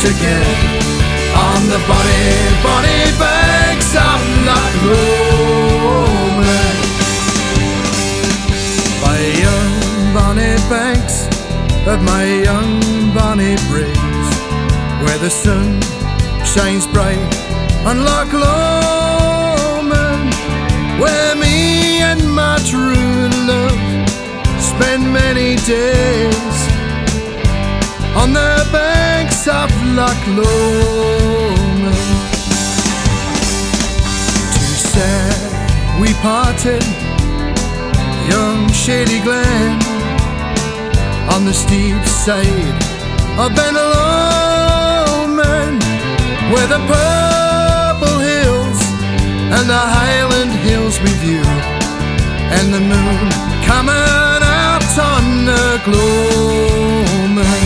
meet again on the bonny, bonny banks of Loch Lomond. By young bonny banks of my young bonny breeze, where the sun shines bright on Loch Lomond, where me and my true love spend many days on the banks of Loch Lomond. Too sad we parted, young Shady Glen, on the steep side of Ben Lomond, where the purple hills and the Highland hills we view, and the moon coming out on the gloaming.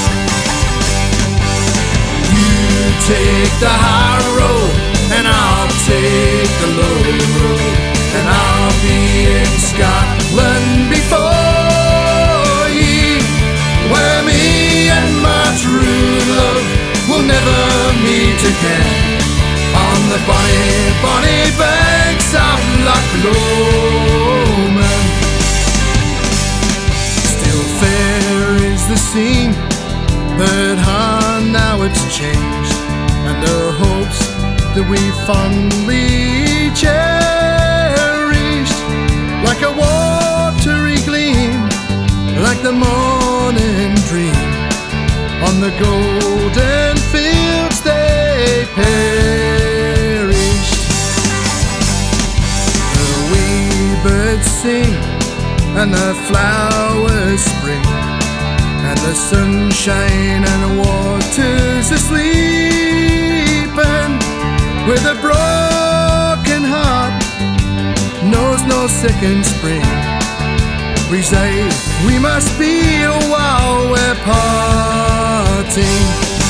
You take the high road and I'll take the low road, and I'll be in Scotland before ye, where me and my true love will never meet again on the bonny, bonny banks of Loch Lomond. Still fair is the scene, but now it's changed, and the hopes that we fondly cherished, like a watery gleam, like the morning dream, on the golden fields they perished. The wee birds sing and the flowers spring, and the sunshine and the waters asleep, and with a broken heart knows no second spring, we say we must be while we're parting.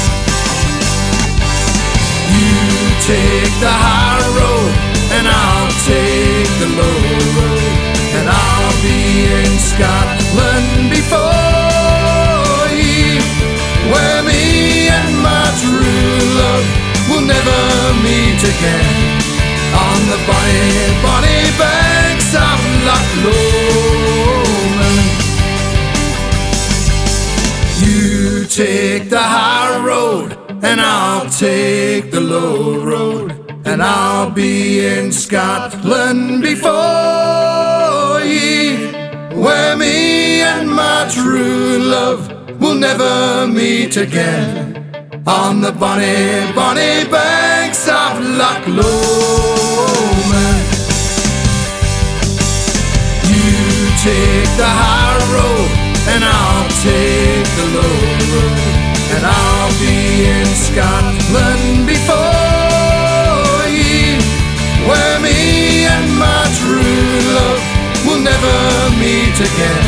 You take the high road and I'll take the low road, and I'll be in Scotland before ye, where me and my true love will never meet again on the bonny, bonny banks of Loch Lomond. You take the high road and I'll take the low road, and I'll be in Scotland before ye, where me and my true love will never meet again on the bonny, bonny banks of Loch Lomond. You take the high road and I'll take the low road, and I'll be in Scotland before ye, where me and my true love will never meet again